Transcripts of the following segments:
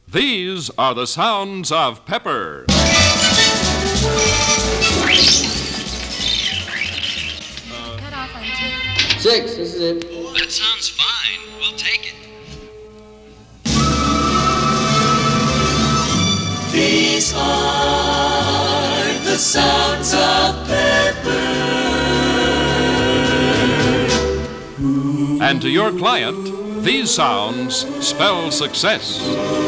These are the sounds of pepper. Cut off on 2. 6, this is it. Oh, that sounds fine. We'll take it. These are the sounds of pepper. And to your client, these sounds spell success.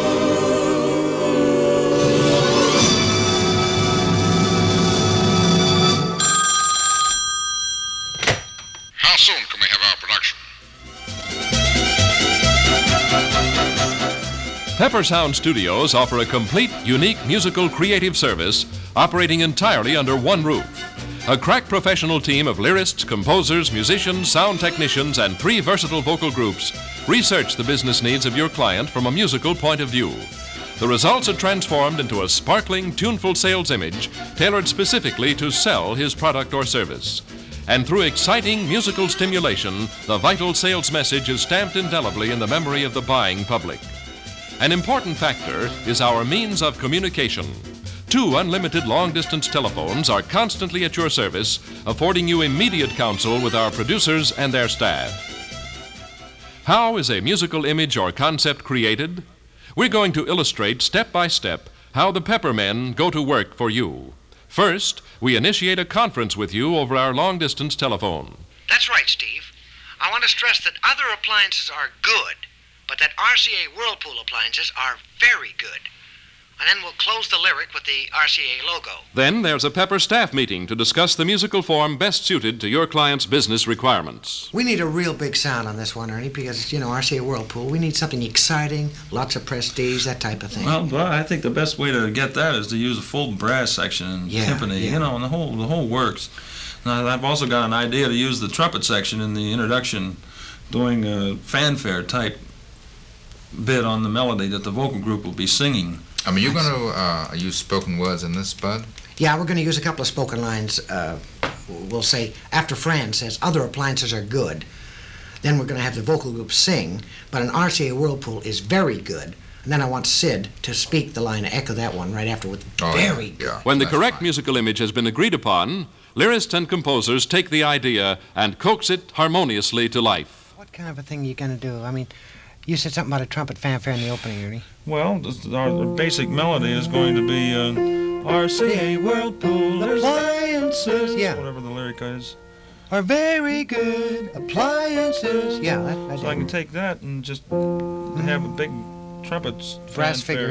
How soon can we have our production? Pepper Sound Studios offer a complete, unique musical creative service operating entirely under one roof. A crack professional team of lyrists, composers, musicians, sound technicians, and 3 versatile vocal groups research the business needs of your client from a musical point of view. The results are transformed into a sparkling, tuneful sales image tailored specifically to sell his product or service. And through exciting musical stimulation, the vital sales message is stamped indelibly in the memory of the buying public. An important factor is our means of communication. 2 unlimited long-distance telephones are constantly at your service, affording you immediate counsel with our producers and their staff. How is a musical image or concept created? We're going to illustrate step by step how the Pepper Men go to work for you. First, we initiate a conference with you over our long-distance telephone. That's right, Steve. I want to stress that other appliances are good, but that RCA Whirlpool appliances are very good. And then we'll close the lyric with the RCA logo. Then there's a Pepper staff meeting to discuss the musical form best suited to your client's business requirements. We need a real big sound on this one, Ernie, because, RCA Whirlpool, we need something exciting, lots of prestige, that type of thing. Well, I think the best way to get that is to use a full brass section and timpani, and the whole works. Now, I've also got an idea to use the trumpet section in the introduction, doing a fanfare type bit on the melody that the vocal group will be singing. Are you going to use spoken words in this, Bud? Yeah, we're going to use a couple of spoken lines. We'll say, after Fran says, other appliances are good, then we're going to have the vocal group sing, but an RCA Whirlpool is very good. And then I want Sid to speak the line, echo that one right after with very good. Yeah, When the correct fine. musical image has been agreed upon, lyrists and composers take the idea and coax it harmoniously to life. What kind of a thing are you going to do? I mean, you said something about a trumpet fanfare in the opening, Ernie. Well, our basic melody is going to be RCA Whirlpool appliances, whatever the lyric is. Are very good appliances. Yeah, that So I can take that and just have a big trumpet brass figure,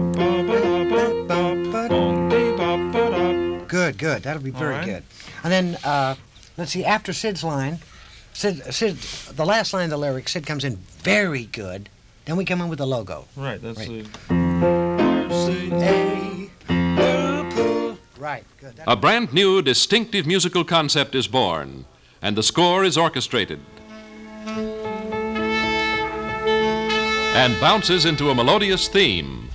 Good. That'll be very good. And then, let's see, after Sid's line, Sid, the last line of the lyric, Sid comes in very good. Then we come in with the logo. Right, that's right. the RCA Whirlpool. Right, good. A brand new, distinctive musical concept is born, and the score is orchestrated and bounces into a melodious theme.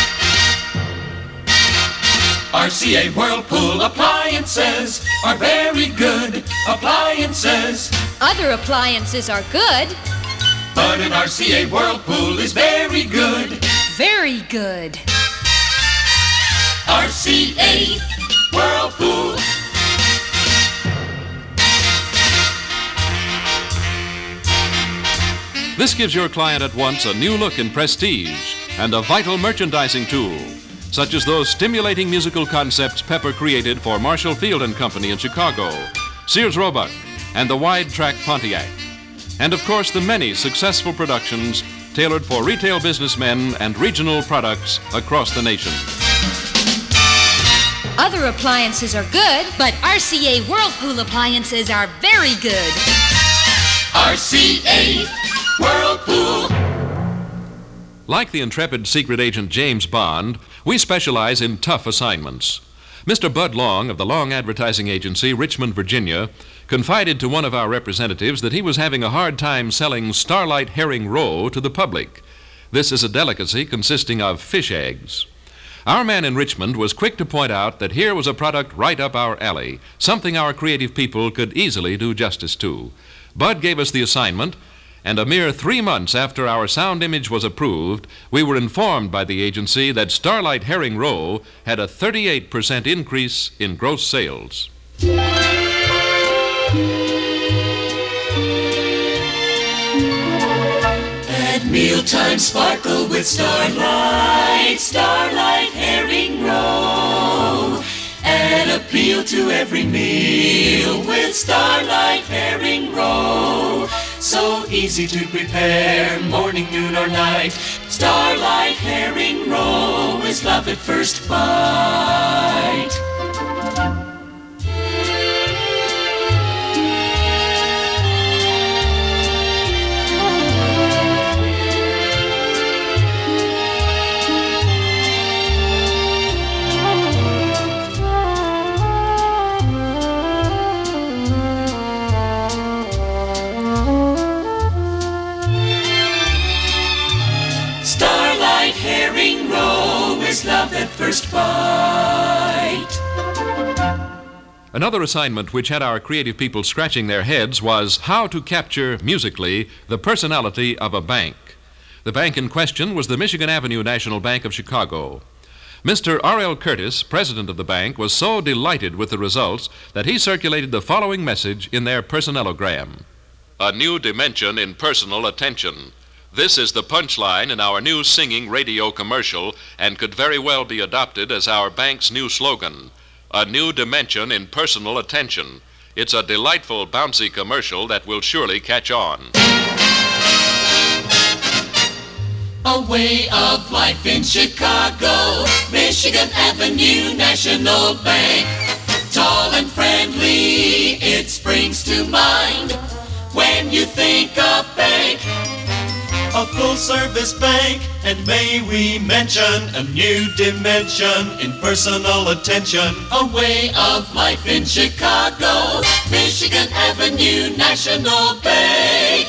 RCA Whirlpool appliances are very good appliances. Other appliances are good. But an RCA Whirlpool is very good. Very good. RCA Whirlpool. This gives your client at once a new look and prestige and a vital merchandising tool, such as those stimulating musical concepts Pepper created for Marshall Field and Company in Chicago, Sears Roebuck, and the wide-track Pontiac. And of course, the many successful productions tailored for retail businessmen and regional products across the nation. Other appliances are good, but RCA Whirlpool appliances are very good. RCA Whirlpool. Like the intrepid secret agent James Bond, we specialize in tough assignments. Mr. Bud Long of the Long Advertising Agency, Richmond, Virginia, confided to one of our representatives that he was having a hard time selling Starlight Herring Roe to the public. This is a delicacy consisting of fish eggs. Our man in Richmond was quick to point out that here was a product right up our alley, something our creative people could easily do justice to. Bud gave us the assignment And a mere 3 months after our sound image was approved, we were informed by the agency that Starlight Herring Roe had a 38% increase in gross sales. At mealtime sparkle with Starlight, Starlight Herring Roe. And appeal to every meal with Starlight Herring Roe. So easy to prepare, morning, noon, or night. Starlight Herring Roe is love at first bite. Starlight Herring Roe is love at first bite. Another assignment which had our creative people scratching their heads was how to capture musically the personality of a bank. The bank in question was the Michigan Avenue National Bank of Chicago. Mr. R.L. Curtis, president of the bank, was so delighted with the results that he circulated the following message in their personalogram. A new dimension in personal attention. This is the punchline in our new singing radio commercial and could very well be adopted as our bank's new slogan. A new dimension in personal attention. It's a delightful, bouncy commercial that will surely catch on. A way of life in Chicago, Michigan Avenue National Bank. Tall and friendly, it springs to mind when you think of bank. A full-service bank, and may we mention a new dimension in personal attention. A way of life in Chicago, Michigan Avenue National Bank.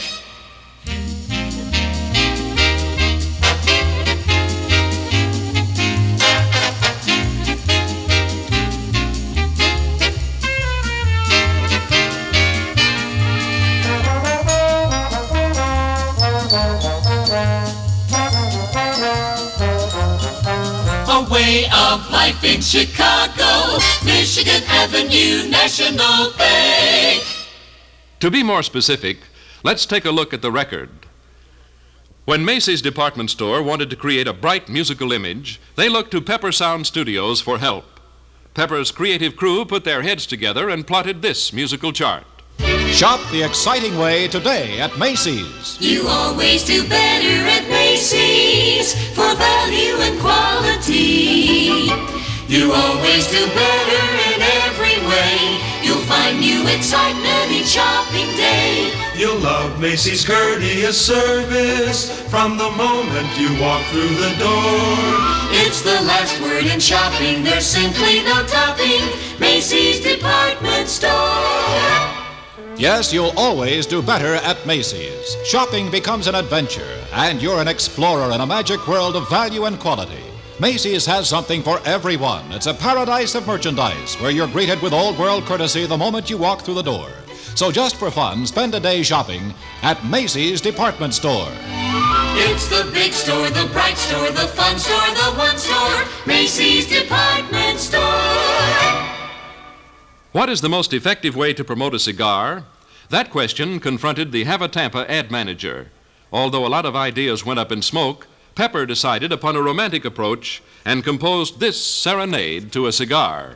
A way of life in Chicago, Michigan Avenue National Bank. To be more specific, let's take a look at the record. When Macy's department store wanted to create a bright musical image, they looked to Pepper Sound Studios for help. Pepper's creative crew put their heads together and plotted this musical chart. Shop the exciting way today at Macy's. You always do better at Macy's for value and quality. You always do better in every way. You'll find new excitement each shopping day. You'll love Macy's courteous service from the moment you walk through the door. It's the last word in shopping. There's simply no topping Macy's department store. Yes, you'll always do better at Macy's. Shopping becomes an adventure, and you're an explorer in a magic world of value and quality. Macy's has something for everyone. It's a paradise of merchandise where you're greeted with old world courtesy the moment you walk through the door. So just for fun, spend a day shopping at Macy's department store. It's the big store, the bright store, the fun store, the one store, Macy's department store. What is the most effective way to promote a cigar? That question confronted the Have a Tampa ad manager. Although a lot of ideas went up in smoke, Pepper decided upon a romantic approach and composed this serenade to a cigar.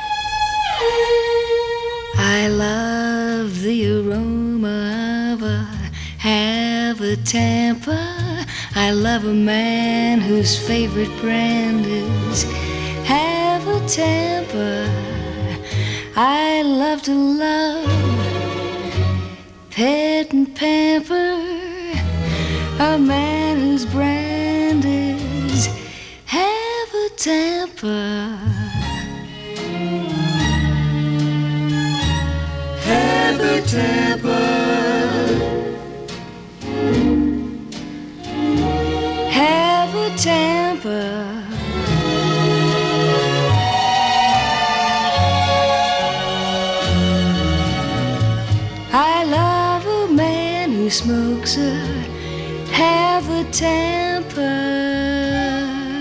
I love the aroma of a Have a Tampa. I love a man whose favorite brand is Have a Tampa. I love to love, pet and pamper a man whose brand is Have a Tampa. Have a Tampa. Have a Tampa. I love a man whose smokes have a temper.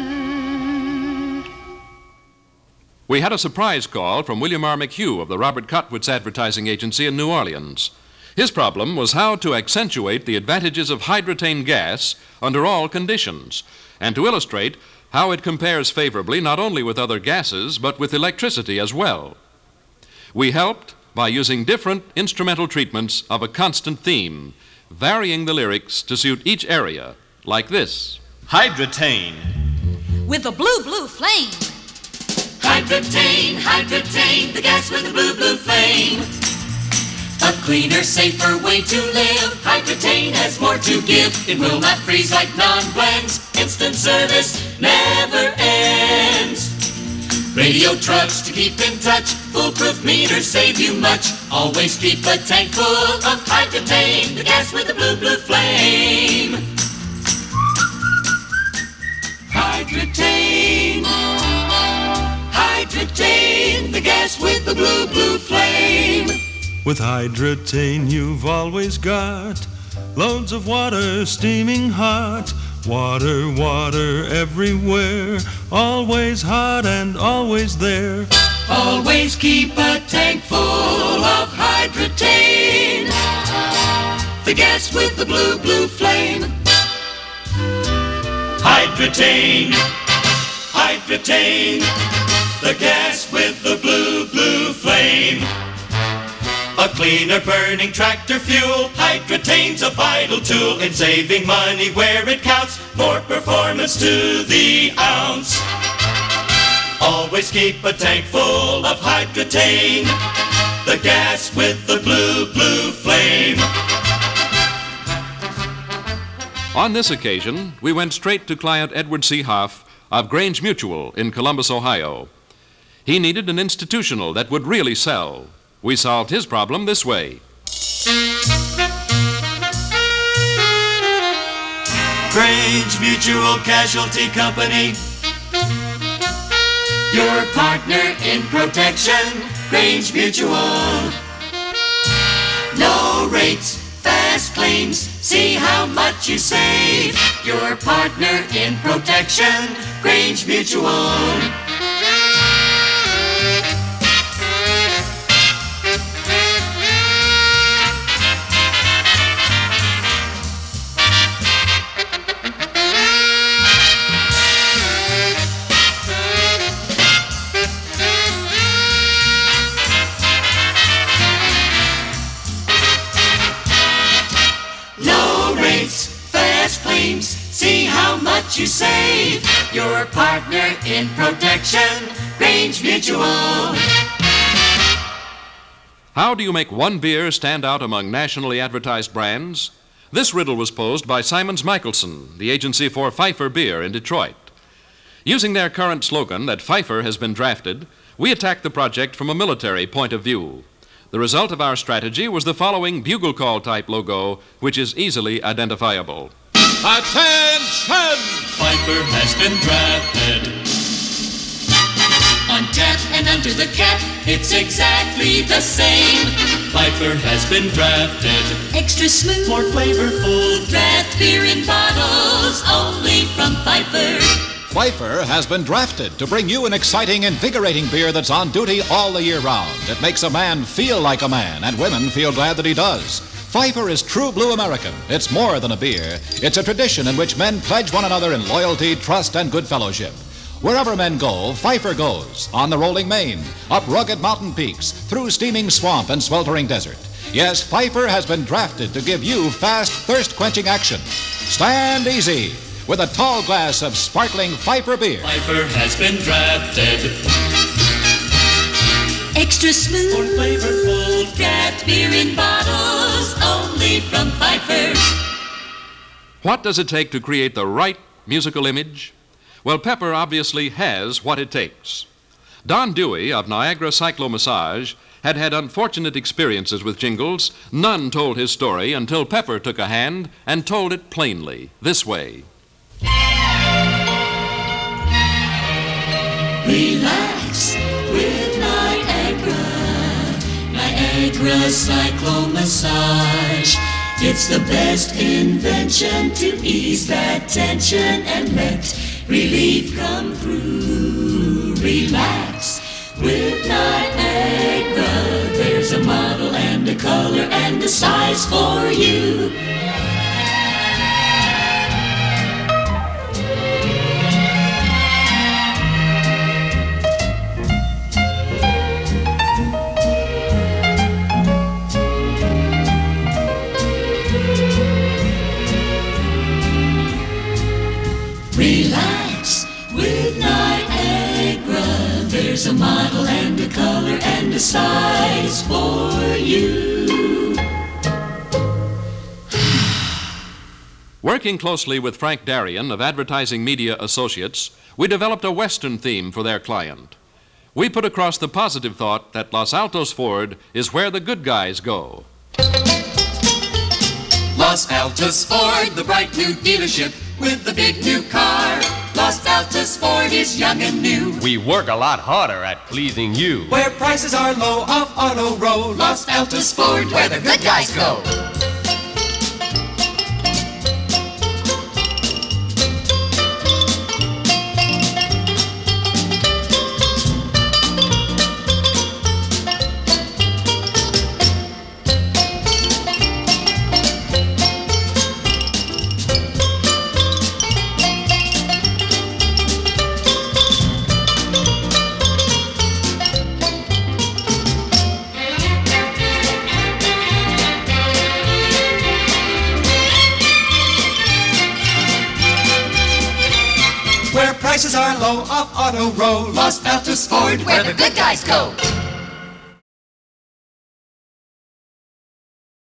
We had a surprise call from William R. McHugh of the Robert Kotwitz Advertising Agency in New Orleans. His problem was how to accentuate the advantages of hydrotane gas under all conditions, and to illustrate how it compares favorably not only with other gases, but with electricity as well. We helped by using different instrumental treatments of a constant theme, varying the lyrics to suit each area, like this. Hydrotane. With a blue, blue flame. Hydrotane, hydrotane, the gas with the blue, blue flame. A cleaner, safer way to live. Hydrotane has more to give. It will not freeze like non-blends. Instant service never ends. Radio trucks to keep in touch. Foolproof meters save you much. Always keep a tank full of hydrotane, the gas with the blue, blue flame. Hydrotane, hydrotane, the gas with the blue, blue flame. With hydrotane you've always got loads of water steaming hot. Water, water everywhere, always hot and always there. Always keep a tank full of hydrotane, the gas with the blue, blue flame. Hydrotane, hydrotane, the gas with the blue, blue flame. A cleaner burning tractor fuel. Hydrotane's a vital tool in saving money where it counts. More performance to the ounce. Always keep a tank full of hydrotane, the gas with the blue, blue flame. On this occasion, we went straight to client Edward C. Hoff of Grange Mutual in Columbus, Ohio. He needed an institutional that would really sell. We solved his problem this way. Grange Mutual Casualty Company, Your partner in protection, Grange Mutual. Low rates, fast claims, see how much you save. Your partner in protection, Grange Mutual. See how much you save. Your partner in protection, Grange Mutual. How do you make one beer stand out among nationally advertised brands? This riddle was posed by Simons Michelson, the agency for Pfeiffer Beer in Detroit. Using their current slogan that Pfeiffer has been drafted, we attacked the project from a military point of view. The result of our strategy was the following bugle call type logo, which is easily identifiable. Attention! Pfeiffer has been drafted. On tap and under the cap, it's exactly the same. Pfeiffer has been drafted. Extra smooth, more flavorful draft beer in bottles, only from Pfeiffer. Pfeiffer has been drafted to bring you an exciting, invigorating beer that's on duty all the year round. It makes a man feel like a man, and women feel glad that he does. Pfeiffer is true blue American. It's more than a beer. It's a tradition in which men pledge one another in loyalty, trust, and good fellowship. Wherever men go, Pfeiffer goes. On the rolling main, up rugged mountain peaks, through steaming swamp and sweltering desert. Yes, Pfeiffer has been drafted to give you fast, thirst-quenching action. Stand easy with a tall glass of sparkling Pfeiffer beer. Pfeiffer has been drafted. extra smooth, more flavorful draft beer in bottles, only from Pfeiffer. What does it take to create the right musical image? Well, Pepper obviously has what it takes. Don Dewey of Niagara Cyclo-Massage had had unfortunate experiences with jingles. None told his story until Pepper took a hand and told it plainly, this way. Relax with Niagara, Niagara Cyclo-Massage. It's the best invention to ease that tension and let relief come through. Relax with Niagara. There's a model and a color and a size for you. Relax with Niagara. There's a model and a color and a size for you. Working closely with Frank Darien of Advertising Media Associates, we developed a Western theme for their client. We put across the positive thought that Los Altos Ford is where the good guys go. Los Altos Ford, the bright new dealership with the big new car. Los Altos Ford is young and new. We work a lot harder at pleasing you. Where prices are low off auto road. Los Altos Ford, where the good guys go. Where prices are low off auto road. Los Altos Ford, where the good guys go.